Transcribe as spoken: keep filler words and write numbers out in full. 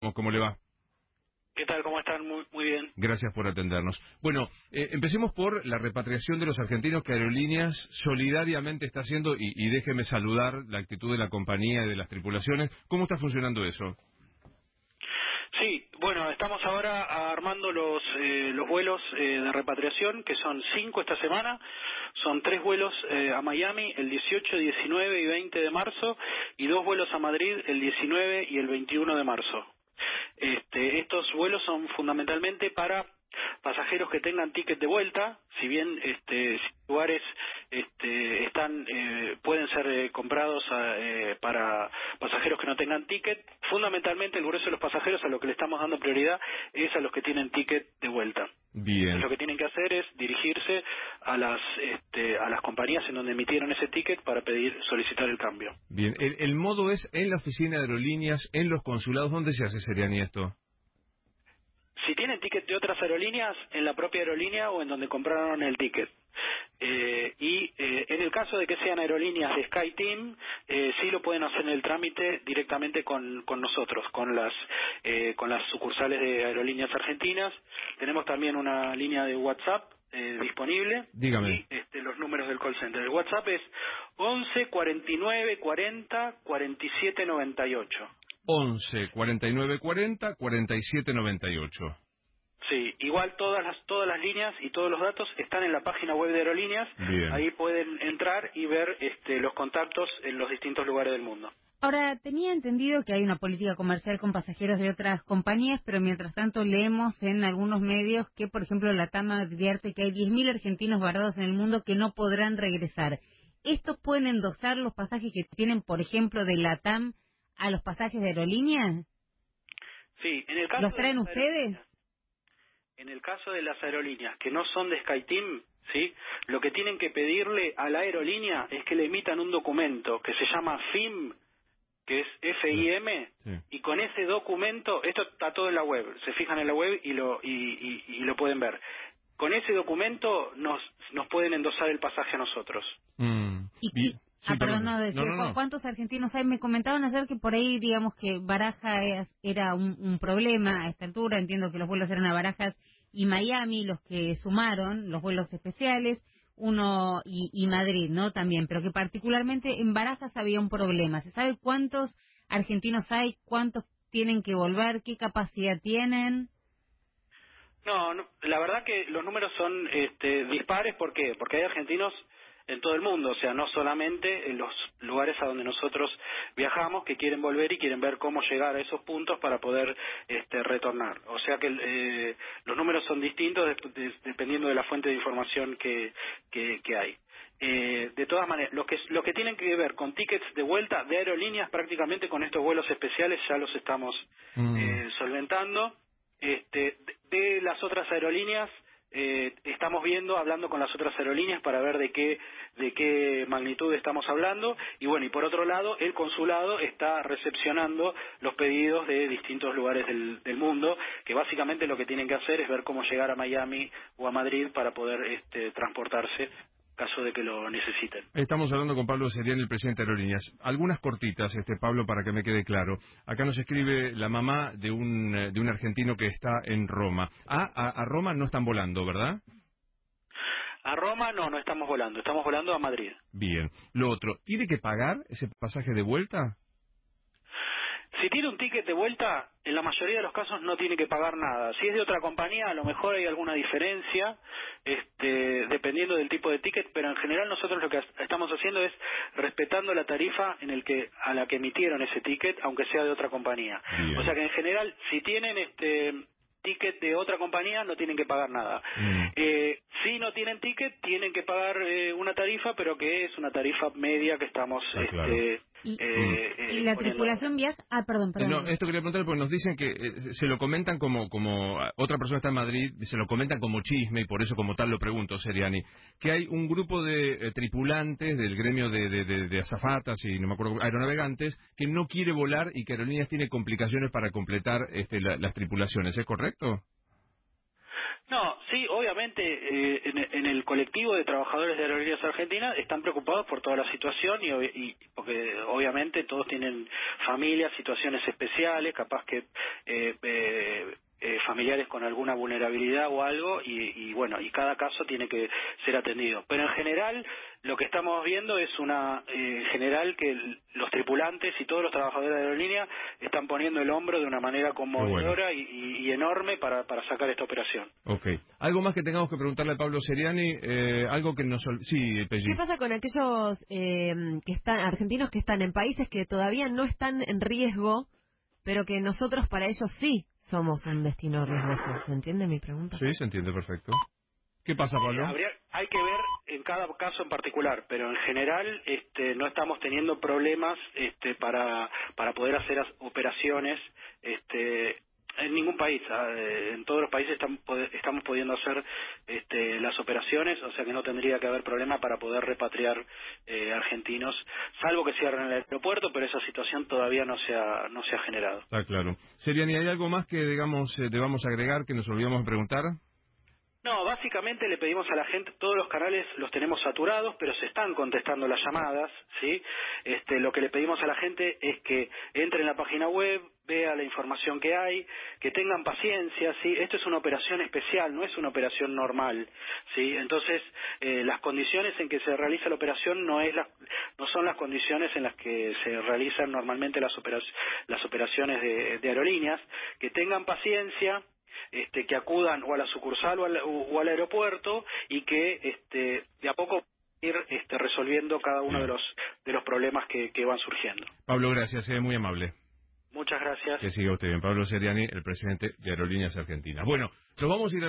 ¿Cómo le va? ¿Qué tal? ¿Cómo están? Muy, muy bien. Gracias por atendernos. Bueno, eh, empecemos por la repatriación de los argentinos que Aerolíneas solidariamente está haciendo y, y déjeme saludar la actitud de la compañía y de las tripulaciones. ¿Cómo está funcionando eso? Sí, bueno, estamos ahora armando los eh, los vuelos eh, de repatriación, que son cinco esta semana. Son tres vuelos eh, a Miami el dieciocho, diecinueve y veinte de marzo y dos vuelos a Madrid el diecinueve y el veintiuno de marzo. Este, estos vuelos son fundamentalmente para pasajeros que tengan ticket de vuelta, si bien este, lugares este, están eh, pueden ser eh, comprados a, eh, para pasajeros que no tengan ticket. Fundamentalmente el grueso de los pasajeros a lo que le estamos dando prioridad es a los que tienen ticket de vuelta. Bien. Entonces, lo que tienen que hacer es dirigirse a las este, a las compañías en donde emitieron ese ticket para pedir solicitar el cambio. Bien. El, el modo es en la oficina de Aerolíneas, en los consulados. ¿Dónde se hace, Seriani, esto? Si tienen ticket de otras aerolíneas, en la propia aerolínea o en donde compraron el ticket. Eh, y eh, en el caso de que sean aerolíneas de SkyTeam, eh, sí lo pueden hacer en el trámite directamente con, con nosotros, con las eh, con las sucursales de Aerolíneas Argentinas. Tenemos también una línea de WhatsApp eh, disponible. Dígame. Y este, los números del call center. El WhatsApp es once cuarenta y nueve cuarenta cuarenta y siete noventa y ocho. once cuarenta y nueve cuarenta cuarenta y siete noventa y ocho. Sí, igual todas las todas las líneas y todos los datos están en la página web de Aerolíneas. Bien. Ahí pueden entrar y ver este, los contactos en los distintos lugares del mundo. Ahora, tenía entendido que hay una política comercial con pasajeros de otras compañías, pero mientras tanto leemos en algunos medios que, por ejemplo, la TAM advierte que hay diez mil argentinos varados en el mundo que no podrán regresar. ¿Estos pueden endosar los pasajes que tienen, por ejemplo, de la TAM a los pasajes de Aerolíneas? Sí, en el caso ¿Los traen de las ustedes? aerolíneas, en el caso de las aerolíneas que no son de SkyTeam, sí, lo que tienen que pedirle a la aerolínea es que le emitan un documento que se llama F I M, que es F I M, Sí. y con ese documento, esto está todo en la web, se fijan en la web y lo y, y, y lo pueden ver. Con ese documento nos nos pueden endosar el pasaje a nosotros. Mm. Y, Bien. y- Sí, ah, perdón, no, perdón. decía, No, no, no. ¿cuántos argentinos hay? Me comentaban ayer que por ahí, digamos que Barajas es- era un, un problema a esta altura. Entiendo que los vuelos eran a Barajas y Miami, los que sumaron, los vuelos especiales, uno y, y Madrid, ¿no? También, pero que particularmente en Barajas había un problema. ¿Se sabe cuántos argentinos hay? ¿Cuántos tienen que volver? ¿Qué capacidad tienen? No, no, la verdad que los números son este, dispares. ¿Por qué? Porque hay argentinos en todo el mundo, o sea, no solamente en los lugares a donde nosotros viajamos, que quieren volver y quieren ver cómo llegar a esos puntos para poder este, retornar. O sea que eh, los números son distintos de- de- dependiendo de la fuente de información que, que, que hay. Eh, de todas maneras, lo que, lo que tienen que ver con tickets de vuelta de aerolíneas, prácticamente con estos vuelos especiales ya los estamos Mm. eh, solventando. Este, de, de las otras aerolíneas eh, estamos viendo, hablando con las otras aerolíneas para ver de qué de qué magnitud estamos hablando, y bueno, y por otro lado el consulado está recepcionando los pedidos de distintos lugares del, del mundo, que básicamente lo que tienen que hacer es ver cómo llegar a Miami o a Madrid para poder este, transportarse caso de que lo necesiten. Estamos hablando con Pablo Seriani, el presidente de Aerolíneas. Algunas cortitas, este Pablo, para que me quede claro. Acá nos escribe la mamá de un eh, de un argentino que está en Roma. Ah, a, a Roma no están volando, ¿verdad? A Roma no, no estamos volando, estamos volando a Madrid. Bien. Lo otro, ¿tiene que pagar ese pasaje de vuelta? Si tiene un ticket de vuelta, en la mayoría de los casos no tiene que pagar nada. Si es de otra compañía, a lo mejor hay alguna diferencia, este, dependiendo del tipo de ticket, pero en general nosotros lo que estamos haciendo es respetando la tarifa en el que a la que emitieron ese ticket, aunque sea de otra compañía. Bien. O sea que en general, si tienen este ticket de otra compañía, no tienen que pagar nada. Mm. Eh, si no tienen ticket, tienen que pagar eh, una tarifa, pero que es una tarifa media que estamos Ah, este, claro. Y, eh, y eh, la poniendo. tripulación viaja... Ah, perdón, Eh, No, perdón. esto quería preguntar porque nos dicen que eh, se lo comentan como, como ah, otra persona está en Madrid, se lo comentan como chisme y por eso como tal lo pregunto, Seriani, que hay un grupo de eh, tripulantes del gremio de, de, de, de azafatas y no me acuerdo, aeronavegantes, que no quiere volar y que Aerolíneas tiene complicaciones para completar este, la- las tripulaciones, ¿es correcto? No, sí, obviamente eh, en, en el colectivo de trabajadores de Aerolíneas Argentinas están preocupados por toda la situación y, y porque obviamente todos tienen familias, situaciones especiales, capaz que eh, eh, eh, familiares con alguna vulnerabilidad o algo y, y bueno, y cada caso tiene que ser atendido. Pero en general lo que estamos viendo es una eh, en general que el, los tripulantes y todos los trabajadores de aerolínea están poniendo el hombro de una manera conmovedora bueno. y, y, y enorme para, para sacar esta operación. Ok. ¿Algo más que tengamos que preguntarle a Pablo Seriani? Eh, algo que nos... Sí, Pelli. ¿Qué pasa con aquellos eh, que están argentinos que están en países que todavía no están en riesgo, pero que nosotros para ellos sí somos un destino riesgoso? ¿Se entiende mi pregunta? Sí, se entiende perfecto. ¿Qué pasa, Pablo? Habría, hay que ver en cada caso en particular, pero en general este, no estamos teniendo problemas este, para para poder hacer operaciones este, en ningún país. En todos los países estamos, estamos pudiendo hacer este, las operaciones, o sea que no tendría que haber problema para poder repatriar eh, argentinos, salvo que cierren el aeropuerto, pero esa situación todavía no se ha, no se ha generado. Está claro. Seriani, ¿hay algo más que digamos eh, debamos agregar, que nos olvidamos de preguntar? No, básicamente le pedimos a la gente, todos los canales los tenemos saturados, pero se están contestando las llamadas, ¿sí? Este, lo que le pedimos a la gente es que entre en la página web, vea la información que hay, que tengan paciencia, ¿sí? Esto es una operación especial, no es una operación normal, ¿sí? Entonces, eh, las condiciones en que se realiza la operación no es la, no son las condiciones en las que se realizan normalmente las, opera, las operaciones de, de aerolíneas, que tengan paciencia, Este, que acudan o a la sucursal o al, o al aeropuerto y que este, de a poco ir este, resolviendo cada uno de los de los problemas que, que van surgiendo. Pablo, gracias, es muy amable. Muchas gracias. Que siga usted bien. Pablo Seriani, el presidente de Aerolíneas Argentinas. Bueno, nos vamos a ir a